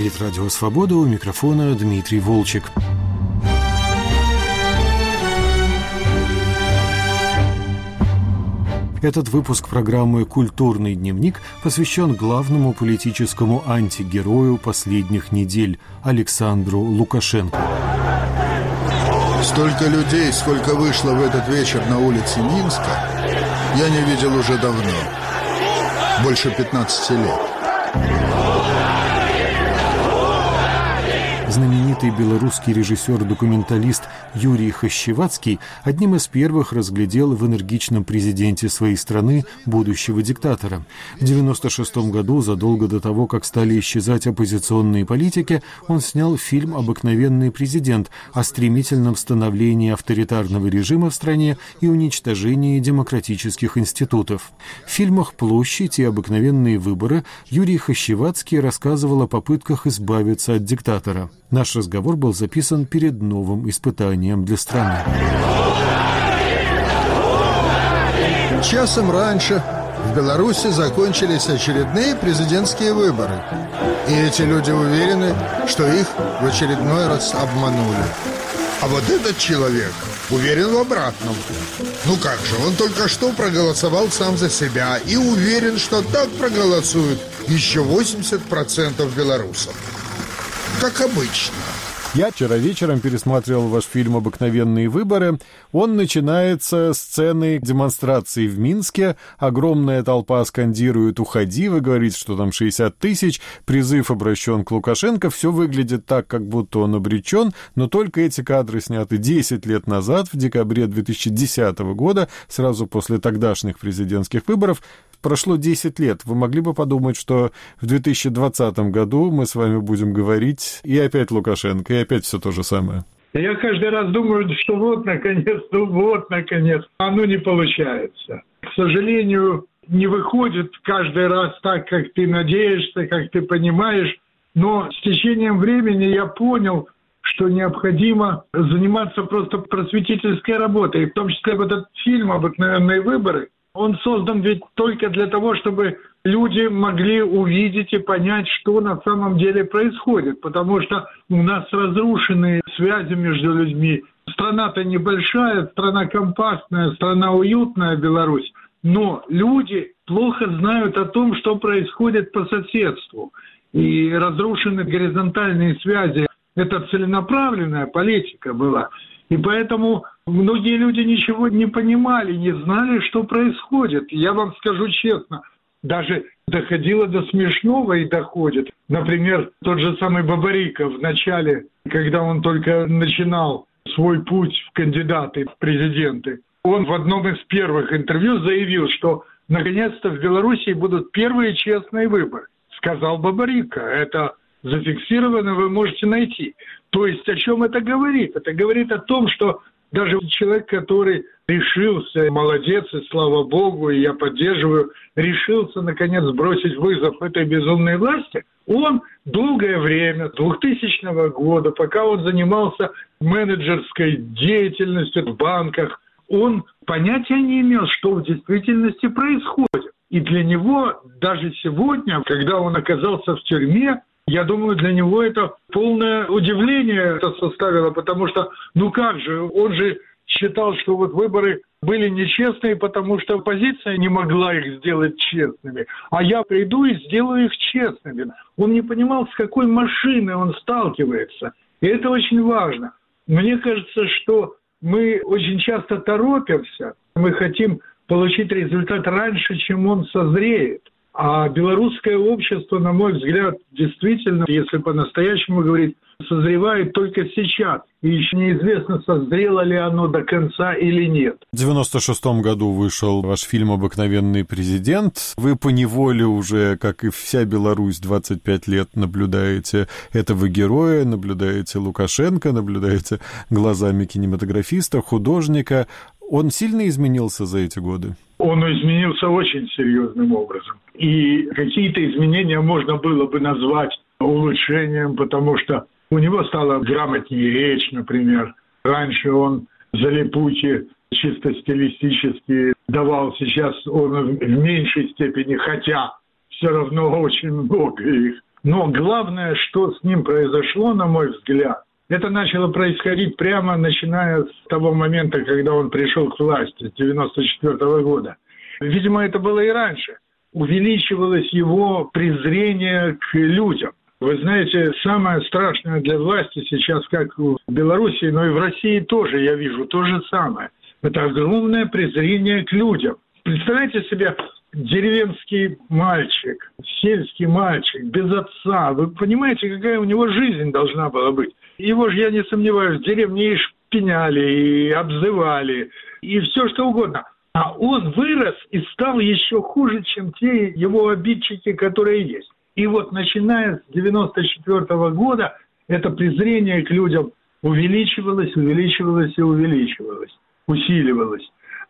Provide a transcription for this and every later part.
Говорит Радио Свобода, у микрофона Дмитрий Волчек. Этот выпуск программы «Культурный дневник» посвящен главному политическому антигерою последних недель Александру Лукашенко. Столько людей, сколько вышло в этот вечер на улице Минска, я не видел уже давно. Больше 15 лет. Знаменитый белорусский режиссер-документалист Юрий Хащевацкий одним из первых разглядел в энергичном президенте своей страны будущего диктатора. В 1996 году, задолго до того, как стали исчезать оппозиционные политики, он снял фильм «Обыкновенный президент» о стремительном становлении авторитарного режима в стране и уничтожении демократических институтов. В фильмах «Площадь» и «Обыкновенные выборы» Юрий Хащевацкий рассказывал о попытках избавиться от диктатора. Наш разговор был записан перед новым испытанием для страны. Часом раньше в Беларуси закончились очередные президентские выборы. И эти люди уверены, что их в очередной раз обманули. А вот этот человек уверен в обратном. Ну как же, он только что проголосовал сам за себя и уверен, что так проголосуют еще 80% белорусов. Как обычно. Я вчера вечером пересматривал ваш фильм «Обыкновенные выборы». Он начинается с сцены демонстрации в Минске. Огромная толпа скандирует «Уходи», вы говорите, что там 60 тысяч. Призыв обращен к Лукашенко. Все выглядит так, как будто он обречен. Но только эти кадры сняты 10 лет назад, в декабре 2010 года, сразу после тогдашних президентских выборов. Прошло 10 лет. Вы могли бы подумать, что в 2020 году мы с вами будем говорить и опять Лукашенко, и опять все то же самое? Я каждый раз думаю, что вот наконец, оно не получается. К сожалению, не выходит каждый раз так, как ты надеешься, как ты понимаешь. Но с течением времени я понял, что необходимо заниматься просто просветительской работой. В том числе вот этот фильм «Обыкновенные выборы», он создан ведь только для того, чтобы люди могли увидеть и понять, что на самом деле происходит. Потому что у нас разрушены связи между людьми. Страна-то небольшая, страна компактная, страна уютная, Беларусь. Но люди плохо знают о том, что происходит по соседству. И разрушены горизонтальные связи. Это целенаправленная политика была. И поэтому многие люди ничего не понимали, не знали, что происходит. Я вам скажу честно, даже доходило до смешного и доходит. Например, тот же самый Бабарико в начале, когда он только начинал свой путь в кандидаты в президенты, он в одном из первых интервью заявил, что наконец-то в Белоруссии будут первые честные выборы. Сказал Бабарико, это зафиксировано, вы можете найти. То есть о чем это говорит? Это говорит о том, что даже человек, который решился, молодец, и слава богу, и я поддерживаю, решился, наконец, бросить вызов этой безумной власти, он долгое время, 2000 года, пока он занимался менеджерской деятельностью в банках, он понятия не имел, что в действительности происходит. И для него даже сегодня, когда он оказался в тюрьме, я думаю, для него это полное удивление это составило, потому что, ну как же, он же считал, что вот выборы были нечестные, потому что оппозиция не могла их сделать честными, а я приду и сделаю их честными. Он не понимал, с какой машиной он сталкивается, и это очень важно. Мне кажется, что мы очень часто торопимся, мы хотим получить результат раньше, чем он созреет. А белорусское общество, на мой взгляд, действительно, если по-настоящему говорить, созревает только сейчас. И еще неизвестно, созрело ли оно до конца или нет. В 1996 году вышел ваш фильм «Обыкновенный президент». Вы поневоле уже, как и вся Беларусь, 25 лет наблюдаете этого героя, наблюдаете Лукашенко, наблюдаете глазами кинематографиста, художника. Он сильно изменился за эти годы? Он изменился очень серьезным образом. И какие-то изменения можно было бы назвать улучшением, потому что у него стала грамотнее речь, например. Раньше он залипухи чисто стилистически давал, сейчас он в меньшей степени, хотя все равно очень много их Но главное, что с ним произошло, на мой взгляд, это начало происходить прямо начиная с того момента, когда он пришел к власти, с 1994 года. Видимо, это было и раньше. Увеличивалось его презрение к людям. Вы знаете, самое страшное для власти сейчас, как в Беларуси, но и в России тоже, я вижу, то же самое. Это огромное презрение к людям. Представляете себе деревенский мальчик, сельский мальчик, без отца. Вы понимаете, какая у него жизнь должна была быть? Его же, я не сомневаюсь, в деревне и шпиняли, и обзывали, и все что угодно. А он вырос и стал еще хуже, чем те его обидчики, которые есть. И вот начиная с 1994 года это презрение к людям увеличивалось, увеличивалось и увеличивалось, усиливалось.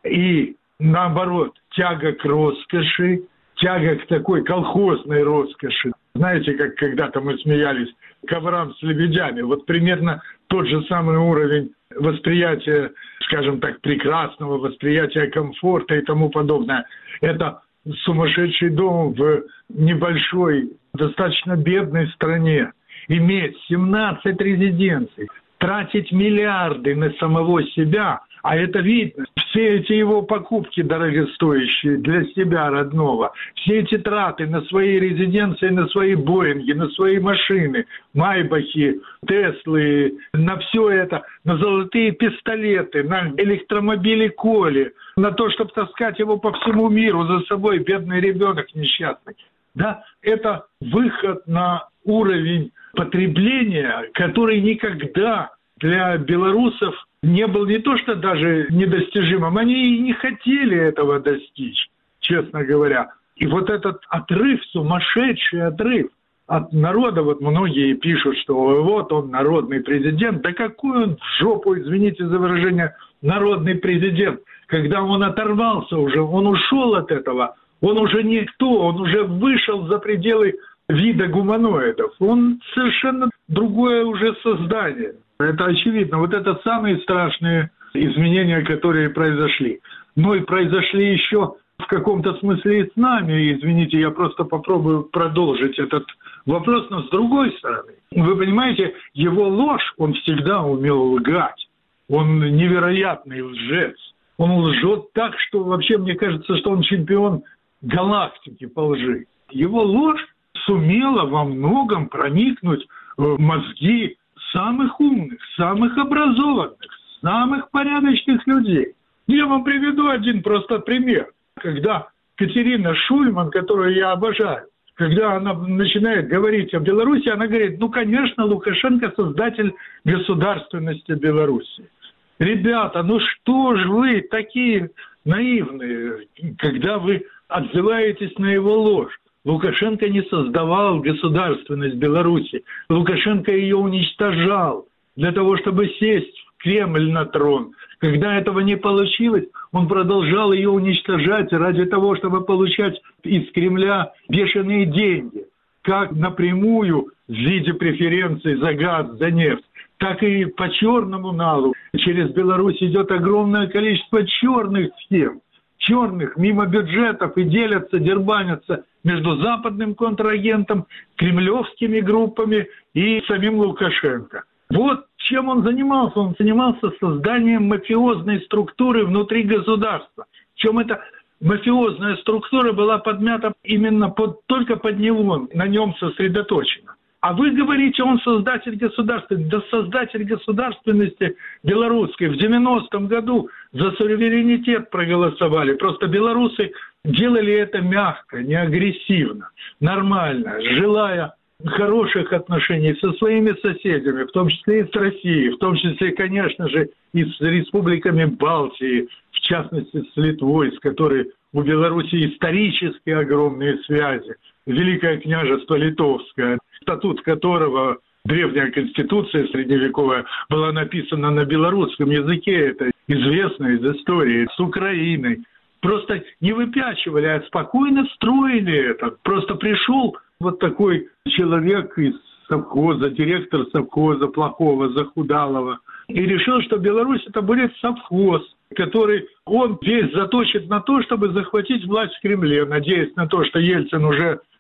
И наоборот, тяга к роскоши, тяга к такой колхозной роскоши. Знаете, как когда-то мы смеялись, коврам с лебедями. Вот примерно тот же самый уровень восприятия, скажем так, прекрасного, восприятия комфорта и тому подобное. Это сумасшедший дом в небольшой, достаточно бедной стране. Иметь 17 резиденций, тратить миллиарды на самого себя, а это видно. Все эти его покупки дорогостоящие для себя родного, все эти траты на свои резиденции, на свои Боинги, на свои машины, Майбахи, Теслы, на все это, на золотые пистолеты, на электромобили Коли, на то, чтобы таскать его по всему миру за собой, бедный ребенок несчастный. Да, это выход на уровень потребления, который никогда для белорусов не был не то что даже недостижимым, они и не хотели этого достичь, честно говоря. И вот этот отрыв, сумасшедший отрыв от народа, вот многие пишут, что вот он народный президент, да какой он в жопу, извините за выражение, народный президент, когда он оторвался уже, он ушел от этого, он уже никто, он уже вышел за пределы вида гуманоидов, он совершенно другое уже создание. Это очевидно. Вот это самые страшные изменения, которые произошли. Но и произошли еще в каком-то смысле и с нами. Извините, я просто попробую продолжить этот вопрос, но с другой стороны. Вы понимаете, его ложь, он всегда умел лгать. Он невероятный лжец. Он лжет так, что вообще мне кажется, что он чемпион галактики по лжи. Его ложь сумела во многом проникнуть в мозги самых умных, самых образованных, самых порядочных людей. Я вам приведу один просто пример. Когда Катерина Шульман, которую я обожаю, когда она начинает говорить о Беларуси, она говорит, ну, конечно, Лукашенко создатель государственности Беларуси. Ребята, ну что ж вы такие наивные, когда вы отзываетесь на его ложь? Лукашенко не создавал государственность Беларуси. Лукашенко ее уничтожал для того, чтобы сесть в Кремль на трон. Когда этого не получилось, он продолжал ее уничтожать ради того, чтобы получать из Кремля бешеные деньги. Как напрямую в виде преференций за газ, за нефть, так и по черному налу. Через Беларусь идет огромное количество черных схем. Черных, мимо бюджетов, и делятся, дербанятся между западным контрагентом, кремлевскими группами и самим Лукашенко. Вот чем он занимался. Он занимался созданием мафиозной структуры внутри государства. Причем эта мафиозная структура была подмята именно только под него, на нем сосредоточена. А вы говорите, он создатель государственности. Да создатель государственности белорусской. В 90-м году за суверенитет проголосовали. Просто белорусы делали это мягко, не агрессивно, нормально, желая хороших отношений со своими соседями, в том числе и с Россией, в том числе, конечно же, и с республиками Балтии, в частности, с Литвой, с которой у Беларуси исторически огромные связи. Великое княжество Литовское, статут которого, древняя конституция средневековая, была написана на белорусском языке, это известно из истории, с Украиной. Просто не выпячивали, а спокойно строили это. Просто пришел вот такой человек из совхоза, директор совхоза плохого, захудалого, и решил, что Беларусь это будет совхоз, который он весь заточит на то, чтобы захватить власть в Кремле, надеясь на то, что Ельцин уже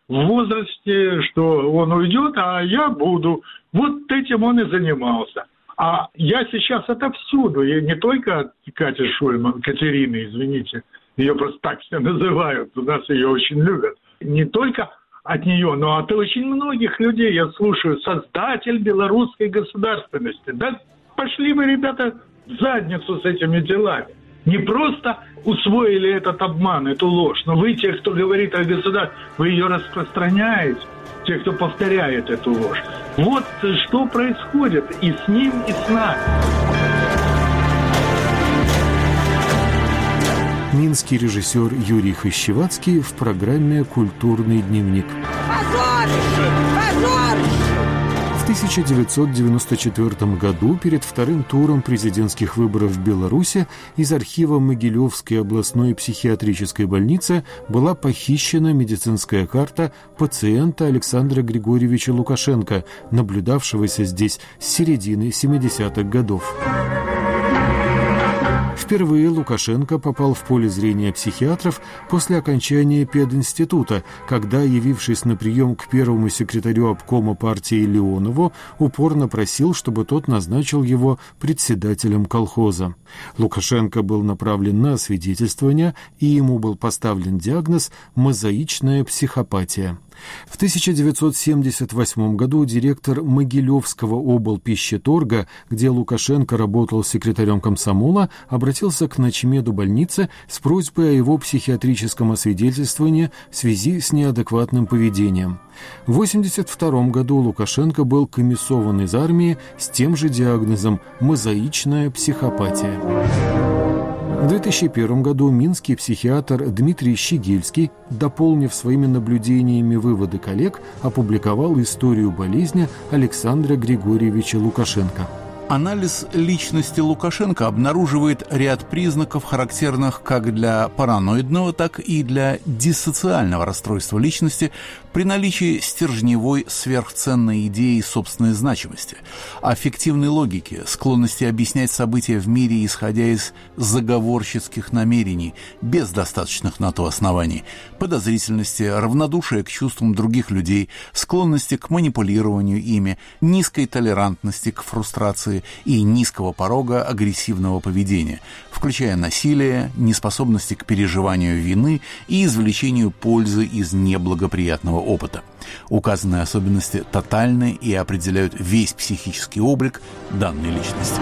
в возрасте, что он уйдет, а я буду. Вот этим он и занимался. А я сейчас отовсюду, и не только от Кати Шульман, Катерины, извините, ее просто так все называют, у нас ее очень любят. Не только от нее, но от очень многих людей я слушаю, создатель белорусской государственности. Да пошли вы, ребята, в задницу с этими делами. Не просто усвоили этот обман, эту ложь, но вы, те, кто говорит о государстве, вы ее распространяете, те, кто повторяет эту ложь. Вот что происходит и с ним, и с нами. Минский режиссер Юрий Хощевацкий в программе «Культурный дневник». Позорище! Позорище! В 1994 году перед вторым туром президентских выборов в Беларуси из архива Могилевской областной психиатрической больницы была похищена медицинская карта пациента Александра Григорьевича Лукашенко, наблюдавшегося здесь с середины 70-х годов. Впервые Лукашенко попал в поле зрения психиатров после окончания пединститута, когда, явившись на прием к первому секретарю обкома партии Леонову, упорно просил, чтобы тот назначил его председателем колхоза. Лукашенко был направлен на освидетельствование, и ему был поставлен диагноз «мозаичная психопатия». В 1978 году директор Могилевского облпищеторга, где Лукашенко работал секретарем комсомола, обратился к начмеду больницы с просьбой о его психиатрическом освидетельствовании в связи с неадекватным поведением. В 1982 году Лукашенко был комиссован из армии с тем же диагнозом «мозаичная психопатия». В 2001 году минский психиатр Дмитрий Щегельский, дополнив своими наблюдениями выводы коллег, опубликовал историю болезни Александра Григорьевича Лукашенко. Анализ личности Лукашенко обнаруживает ряд признаков, характерных как для параноидного, так и для диссоциального расстройства личности при наличии стержневой сверхценной идеи собственной значимости, аффективной логики, склонности объяснять события в мире, исходя из заговорщицких намерений, без достаточных на то оснований, подозрительности, равнодушия к чувствам других людей, склонности к манипулированию ими, низкой толерантности к фрустрации и низкого порога агрессивного поведения, включая насилие, неспособности к переживанию вины и извлечению пользы из неблагоприятного опыта. Указанные особенности тотальны и определяют весь психический облик данной личности.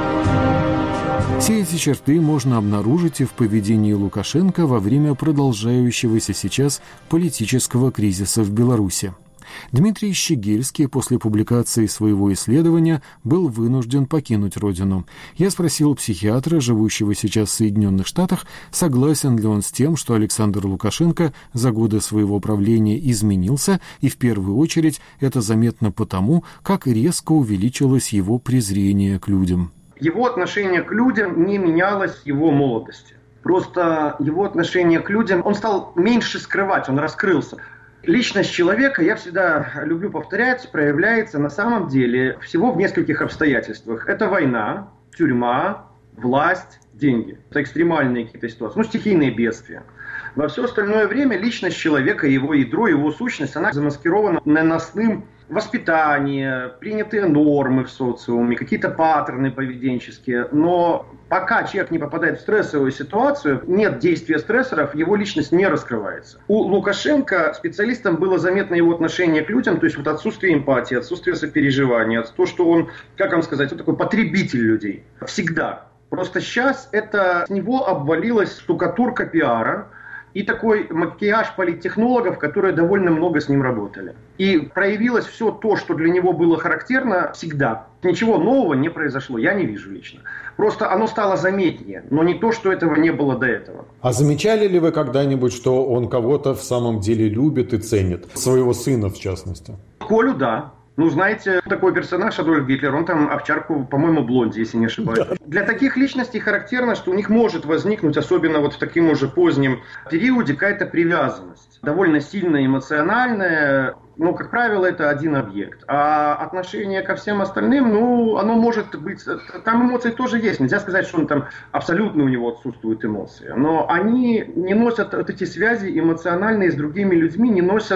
Все эти черты можно обнаружить и в поведении Лукашенко во время продолжающегося сейчас политического кризиса в Беларуси. Дмитрий Щегельский после публикации своего исследования был вынужден покинуть родину. Я спросил психиатра, живущего сейчас в Соединенных Штатах, согласен ли он с тем, что Александр Лукашенко за годы своего правления изменился, и в первую очередь это заметно потому, как резко увеличилось его презрение к людям. Его отношение к людям не менялось в его молодости. Просто его отношение к людям, он стал меньше скрывать, он раскрылся. Личность человека, я всегда люблю повторять, проявляется на самом деле всего в нескольких обстоятельствах. Это война, тюрьма, власть, деньги. Это экстремальные какие-то ситуации, стихийные бедствия. Во все остальное время личность человека, его ядро, его сущность, она замаскирована наносным воспитание, принятые нормы в социуме, какие-то паттерны поведенческие. Но пока человек не попадает в стрессовую ситуацию, нет действия стрессоров, его личность не раскрывается. У Лукашенко специалистам было заметно его отношение к людям, то есть отсутствие эмпатии, отсутствие сопереживания, то, что он, как вам сказать, он такой потребитель людей. Всегда. Просто сейчас это с него обвалилась штукатурка пиара, и такой макияж политтехнологов, которые довольно много с ним работали. И проявилось все то, что для него было характерно всегда. Ничего нового не произошло, я не вижу лично. Просто оно стало заметнее, но не то, что этого не было до этого. А замечали ли вы когда-нибудь, что он кого-то в самом деле любит и ценит? Своего сына, в частности. Колю, да. Знаете, такой персонаж Адольф Гитлер, он там овчарку, по-моему, Блонди, если не ошибаюсь. Да. Для таких личностей характерно, что у них может возникнуть, особенно в таким уже позднем периоде, какая-то привязанность. Довольно сильная, эмоциональная, как правило, это один объект. А отношение ко всем остальным, оно может быть... Там эмоции тоже есть. Нельзя сказать, что он там абсолютно у него отсутствуют эмоции. Но они не носят эти связи эмоциональные с другими людьми, не носят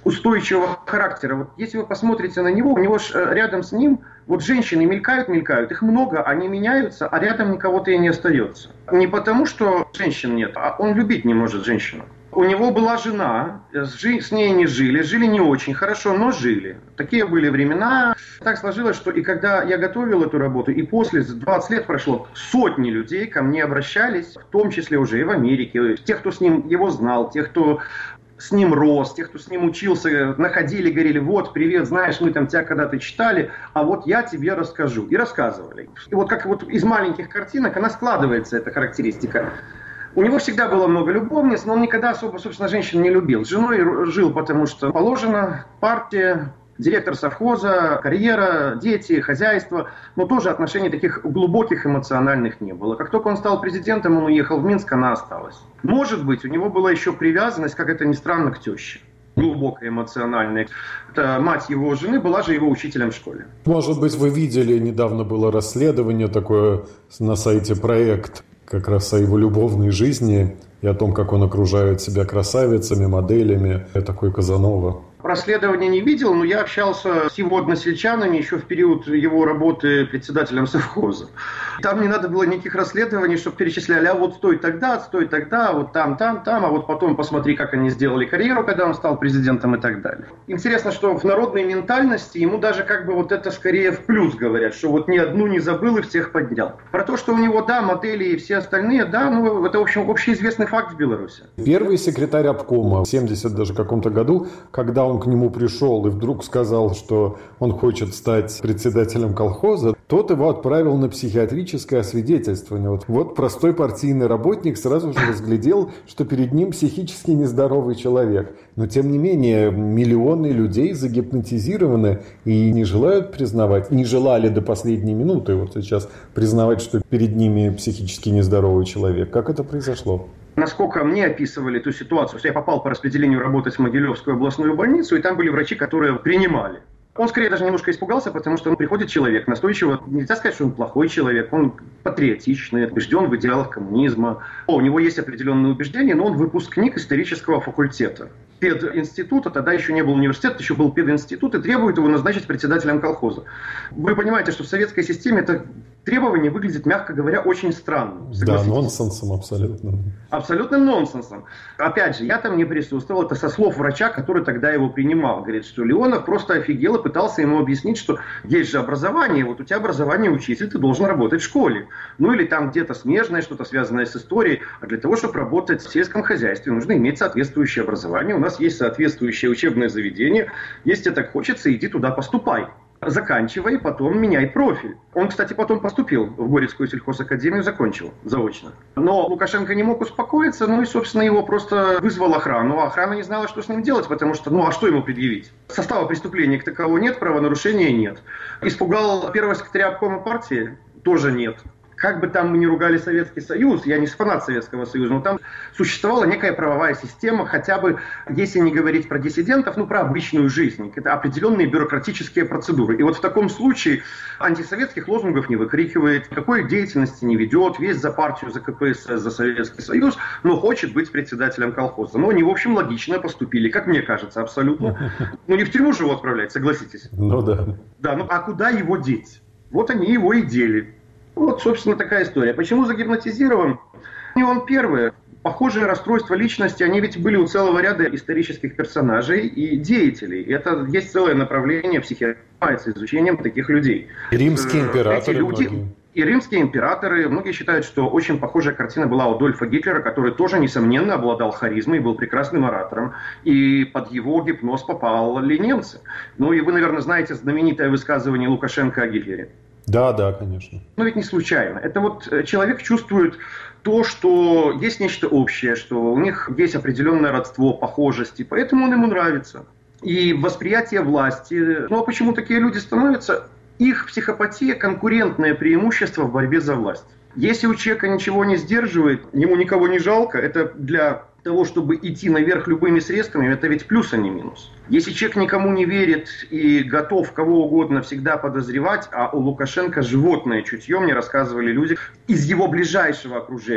устойчивого характера. Вот если вы посмотрите на него, у него рядом с ним вот женщины мелькают, их много, они меняются, а рядом никого-то и не остается. Не потому, что женщин нет, а он любить не может женщину. У него была жена, с ней не жили не очень хорошо, но жили. Такие были времена. Так сложилось, что и когда я готовил эту работу, и после, 20 лет прошло, сотни людей ко мне обращались, в том числе уже и в Америке, тех, кто с ним его знал, тех, кто с ним рос, тех, кто с ним учился, находили, говорили, вот, привет, знаешь, мы там тебя когда-то читали, а вот я тебе расскажу. И рассказывали. И вот как вот из маленьких картинок она складывается, эта характеристика. У него всегда было много любовниц, но он никогда особо, собственно, женщин не любил. С женой жил, потому что положено, партия, директор совхоза, карьера, дети, хозяйство. Но тоже отношений таких глубоких эмоциональных не было. Как только он стал президентом, он уехал в Минск, она осталась. Может быть, у него была еще привязанность, как это ни странно, к теще. Глубокая, эмоциональная. Это мать его жены была же его учителем в школе. Может быть, вы видели, недавно было расследование такое на сайте «Проект», как раз о его любовной жизни и о том, как он окружает себя красавицами, моделями. Такой Казанова. Расследования не видел, но я общался с его односельчанами еще в период его работы председателем совхоза. Там не надо было никаких расследований, чтобы перечисляли, а вот стой тогда, вот там, а вот потом посмотри, как они сделали карьеру, когда он стал президентом и так далее. Интересно, что в народной ментальности ему даже как бы вот это скорее в плюс говорят, что вот ни одну не забыл и всех поднял. Про то, что у него, да, модели и все остальные, да, ну это, в общем, общеизвестный факт в Беларуси. Первый секретарь обкома в 70 даже каком-то году, когда он к нему пришел и вдруг сказал, что он хочет стать председателем колхоза, тот его отправил на психиатрическое освидетельствование. Вот простой партийный работник сразу же разглядел, что перед ним психически нездоровый человек. Но тем не менее миллионы людей загипнотизированы и не желают признавать, не желали до последней минуты вот сейчас признавать, что перед ними психически нездоровый человек. Как это произошло? Насколько мне описывали эту ситуацию, что я попал по распределению работать в Могилевскую областную больницу, и там были врачи, которые принимали. Он скорее даже немножко испугался, потому что приходит человек настойчиво, нельзя сказать, что он плохой человек, он патриотичный, убежден в идеалах коммунизма. У него есть определенные убеждения, но он выпускник исторического факультета. Пединститута, тогда еще не был университет, еще был пединститут, и требует его назначить председателем колхоза. Вы понимаете, что в советской системе это требование выглядит, мягко говоря, очень странно. Да, нонсенсом абсолютно. Абсолютным нонсенсом. Опять же, я там не присутствовал, это со слов врача, который тогда его принимал. Говорит, что Леонов просто офигел и пытался ему объяснить, что есть же образование, вот у тебя образование учитель, ты должен работать в школе. Ну или там где-то смежное, что-то связанное с историей. А для того, чтобы работать в сельском хозяйстве, нужно иметь соответствующее образование. У нас есть соответствующее учебное заведение. Если тебе так хочется, иди туда, поступай. Заканчивай, потом меняй профиль. Он, кстати, потом поступил в Горецкую сельхозакадемию, закончил заочно. Но Лукашенко не мог успокоиться, ну и, собственно, его просто вызвал охрану. А охрана не знала, что с ним делать, потому что, ну а что ему предъявить? Состава преступления как такового нет, правонарушения нет. Испугал первого секретаря обкома партии? Тоже нет. Как бы там мы ни ругали Советский Союз, я не фанат Советского Союза, но там существовала некая правовая система, хотя бы, если не говорить про диссидентов, ну, про обычную жизнь. Это определенные бюрократические процедуры. И вот в таком случае антисоветских лозунгов не выкрикивает, никакой деятельности не ведет, весь за партию, за КПСС, за Советский Союз, но хочет быть председателем колхоза. Но они, в общем, логично поступили, как мне кажется, абсолютно. Ну, не в тюрьму же его отправлять, согласитесь? Ну да. Да, ну а куда его деть? Вот они его и дели. Вот, собственно, такая история. Почему загипнотизирован? Не он первый. Похожие расстройства личности, они ведь были у целого ряда исторических персонажей и деятелей. Это есть целое направление психиатрии, занимается изучением таких людей. Римские императоры и римские императоры. Многие считают, что очень похожая картина была у Адольфа Гитлера, который тоже, несомненно, обладал харизмой, был прекрасным оратором. И под его гипноз попали немцы. Ну и вы, наверное, знаете знаменитое высказывание Лукашенко о Гитлере. Да, конечно. Но ведь не случайно. Это вот человек чувствует то, что есть нечто общее, что у них есть определенное родство, похожесть, и поэтому он ему нравится. И восприятие власти. Ну а почему такие люди становятся? Их психопатия – конкурентное преимущество в борьбе за власть. Если у человека ничего не сдерживает, ему никого не жалко, это для того, чтобы идти наверх любыми средствами, это ведь плюс, а не минус. Если человек никому не верит и готов кого угодно всегда подозревать, а у Лукашенко животное чутье, мне рассказывали люди из его ближайшего окружения.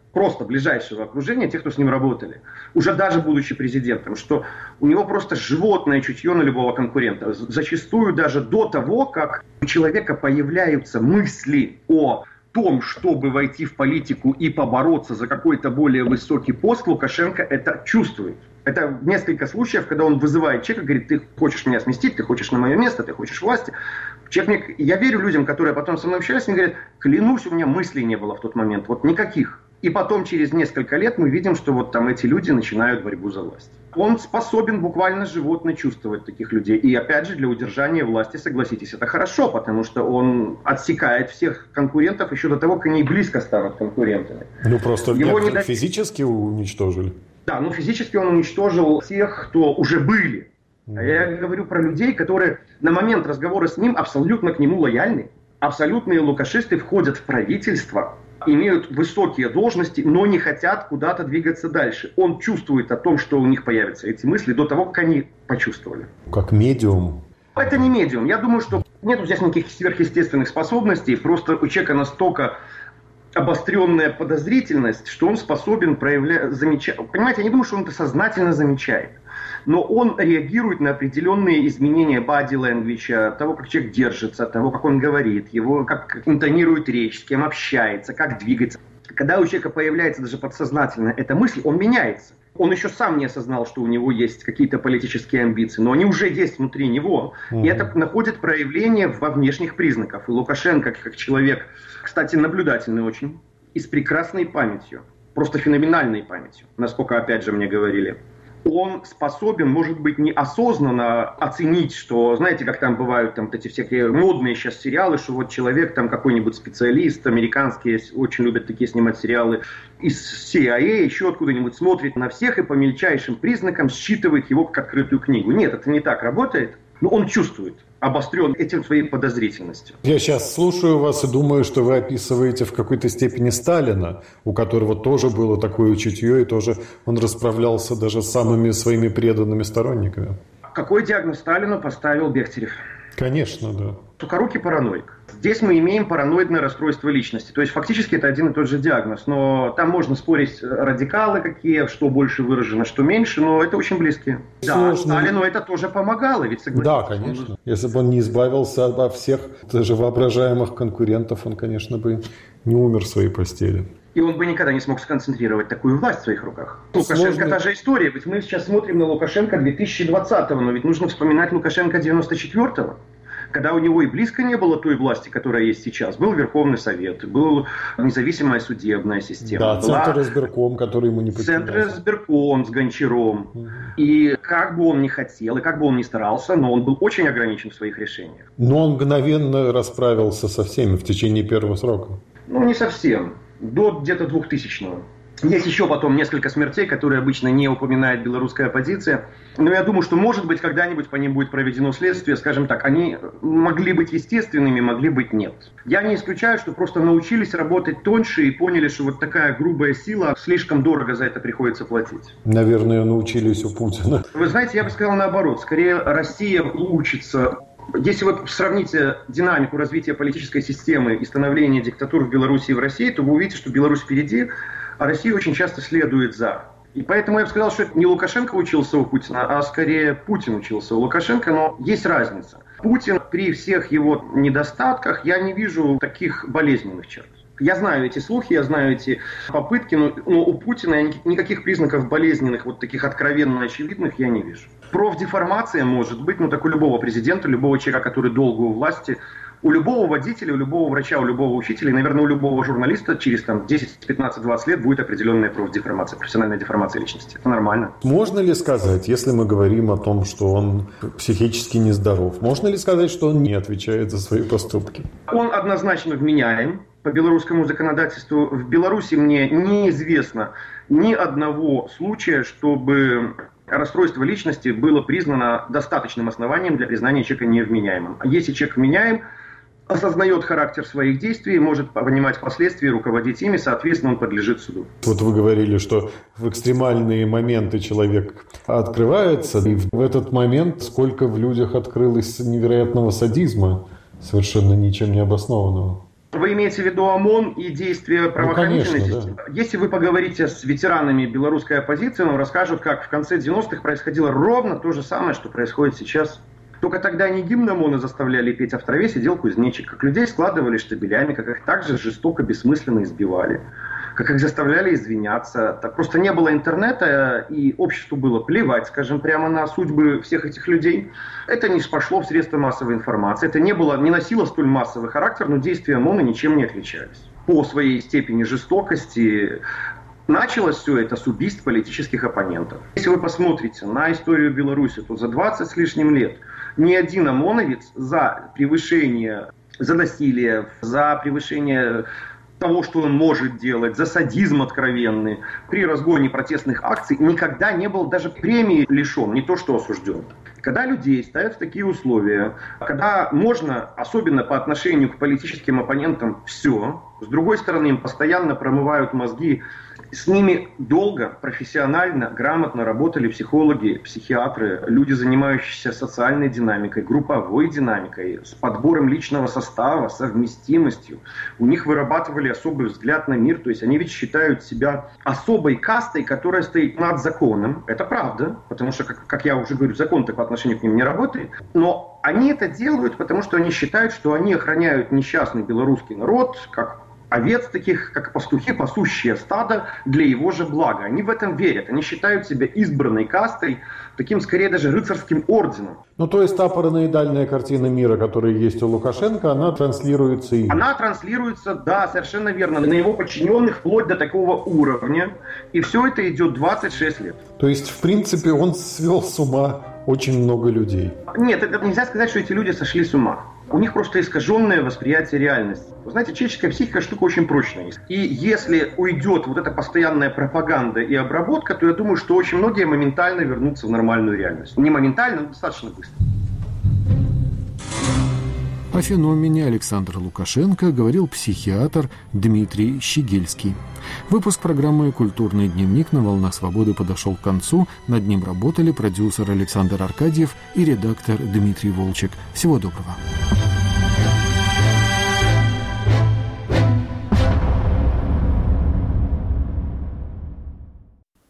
просто ближайшего окружения, тех, кто с ним работали, уже даже будучи президентом, что у него просто животное чутье на любого конкурента. Зачастую даже до того, как у человека появляются мысли о том, чтобы войти в политику и побороться за какой-то более высокий пост, Лукашенко это чувствует. Это несколько случаев, когда он вызывает человека, говорит, ты хочешь меня сместить, ты хочешь на мое место, ты хочешь власти. Человек, я верю людям, которые потом со мной общались, они говорят, клянусь, у меня мыслей не было в тот момент, вот никаких. И потом через несколько лет мы видим, что вот там эти люди начинают борьбу за власть. Он способен буквально животно чувствовать таких людей. И опять же, для удержания власти, согласитесь, это хорошо, потому что он отсекает всех конкурентов еще до того, как они близко станут конкурентами. Ну просто его физически уничтожили. Да, ну физически он уничтожил тех, кто уже были. А я говорю про людей, которые на момент разговора с ним абсолютно к нему лояльны. Абсолютные лукашисты входят в правительство, имеют высокие должности, но не хотят куда-то двигаться дальше. Он чувствует о том, что у них появятся эти мысли до того, как они почувствовали. Как медиум? Это не медиум. Я думаю, что нет здесь никаких сверхъестественных способностей. Просто у человека настолько обостренная подозрительность, что он способен замечать. Понимаете, я не думаю, что он это сознательно замечает. Но он реагирует на определенные изменения body language, того, как человек держится, того, как он говорит, его, как интонирует речь, с кем общается, как двигается. Когда у человека появляется даже подсознательно эта мысль, он меняется. Он еще сам не осознал, что у него есть какие-то политические амбиции, но они уже есть внутри него. И это находит проявление во внешних признаках. И Лукашенко, как человек, кстати, наблюдательный очень, и с прекрасной памятью, просто феноменальной памятью, насколько, опять же, мне говорили. Он способен, может быть, неосознанно оценить, что, знаете, как там бывают там, эти всякие модные сейчас сериалы, что вот человек, там какой-нибудь специалист, американские очень любят такие снимать сериалы, из CIA, еще откуда-нибудь смотрит на всех и по мельчайшим признакам считывает его как открытую книгу. Нет, это не так работает, но он чувствует, обострен этим своей подозрительностью. Я сейчас слушаю вас и думаю, что вы описываете в какой-то степени Сталина, у которого тоже было такое чутье, и тоже он расправлялся даже с самыми своими преданными сторонниками. Какой диагноз Сталину поставил Бехтерев? Конечно, да. Сухорукий параноик. Здесь мы имеем параноидное расстройство личности. То есть фактически это один и тот же диагноз. Но там можно спорить радикалы какие, что больше выражено, что меньше, но это очень близкие. Да, Сталину это тоже помогало, ведь согласитесь. Да, конечно. Если бы он не избавился от всех даже воображаемых конкурентов, он, конечно, бы не умер в своей постели. И он бы никогда не смог сконцентрировать такую власть в своих руках. Лукашенко та же история. Ведь мы сейчас смотрим на Лукашенко 2020-го, но ведь нужно вспоминать Лукашенко 94-го. Когда у него и близко не было той власти, которая есть сейчас. Был Верховный Совет, был независимая судебная система. Да, Центр избирком, который ему не подчинялся. Центр избирком с Гончаром. И как бы он ни хотел, и как бы он ни старался, но он был очень ограничен в своих решениях. Но он мгновенно расправился со всеми в течение первого срока. Ну, не совсем. До где-то 2000-го. Есть еще потом несколько смертей, которые обычно не упоминает белорусская оппозиция. Но я думаю, что, может быть, когда-нибудь по ним будет проведено следствие. Скажем так, они могли быть естественными, могли быть нет. Я не исключаю, что просто научились работать тоньше и поняли, что вот такая грубая сила, слишком дорого за это приходится платить. Наверное, научились у Путина. Вы знаете, я бы сказал наоборот. Скорее, Россия учится. Если вы сравните динамику развития политической системы и становления диктатур в Беларуси и в России, то вы увидите, что Беларусь впереди, а Россия очень часто следует за. И поэтому я бы сказал, что это не Лукашенко учился у Путина, а скорее Путин учился у Лукашенко, но есть разница. Путин при всех его недостатках, я не вижу таких болезненных черт. Я знаю эти слухи, я знаю эти попытки, но у Путина никаких признаков болезненных, вот таких откровенно очевидных я не вижу. Профдеформация может быть, но так у любого президента, любого человека, который долго у власти, у любого водителя, у любого врача, у любого учителя, и, наверное, у любого журналиста через 10, 15, 20 лет будет определенная профдеформация, профессиональная деформация личности. Это нормально. Можно ли сказать, если мы говорим о том, что он психически нездоров, можно ли сказать, что он не отвечает за свои поступки? Он однозначно вменяем. По белорусскому законодательству в Беларуси мне неизвестно ни одного случая, чтобы расстройство личности было признано достаточным основанием для признания человека невменяемым. Если человек вменяем, осознает характер своих действий, может понимать последствия, руководить ими, соответственно, он подлежит суду. Вот вы говорили, что в экстремальные моменты человек открывается, и в этот момент сколько в людях открылось невероятного садизма, совершенно ничем не обоснованного. Вы имеете в виду ОМОН и действия правоохранительной системы? Да. Если вы поговорите с ветеранами белорусской оппозиции, вам расскажут, как в конце 90-х происходило ровно то же самое, что происходит сейчас. Только тогда не гимн ОМОНа заставляли петь, а в траве сидел кузнечик. Как людей складывали штабелями, как их также жестоко, бессмысленно избивали. Как их заставляли извиняться. Так просто не было интернета, и обществу было плевать, скажем, прямо на судьбы всех этих людей. Это не пошло в средства массовой информации. Это не носило столь массовый характер, но действия ОМОНа ничем не отличались. По своей степени жестокости началось все это с убийств политических оппонентов. Если вы посмотрите на историю Беларуси, то за 20 с лишним лет ни один ОМОНовец за превышение, за насилие, за превышение того, что он может делать, за садизм откровенный, при разгоне протестных акций никогда не был даже премии лишен, не то что осужден. Когда людей ставят в такие условия, когда можно, особенно по отношению к политическим оппонентам, все, с другой стороны им постоянно промывают мозги, с ними долго, профессионально, грамотно работали психологи, психиатры, люди, занимающиеся социальной динамикой, групповой динамикой, с подбором личного состава, совместимостью. У них вырабатывали особый взгляд на мир, то есть они ведь считают себя особой кастой, которая стоит над законом. Это правда, потому что, как я уже говорю, закон-то по отношению к ним не работает. Но они это делают, потому что они считают, что они охраняют несчастный белорусский народ, как овец таких, как пастухи, пасущие стадо для его же блага. Они в этом верят. Они считают себя избранной кастой, таким скорее даже рыцарским орденом. Ну, то есть та параноидальная картина мира, которая есть у Лукашенко, она транслируется и... Она транслируется, да, совершенно верно, на его подчиненных вплоть до такого уровня. И все это идет 26 лет. То есть, в принципе, он свел с ума очень много людей. Нет, это нельзя сказать, что эти люди сошли с ума. У них просто искаженное восприятие реальности. Вы знаете, человеческая психика штука очень прочная. И если уйдет вот эта постоянная пропаганда и обработка, то я думаю, что очень многие моментально вернутся в нормальную реальность. Не моментально, но достаточно быстро. О феномене Александра Лукашенко говорил психиатр Дмитрий Щегельский. Выпуск программы «Культурный дневник» на «Волнах Свободы» подошел к концу. Над ним работали продюсер Александр Аркадьев и редактор Дмитрий Волчек. Всего доброго.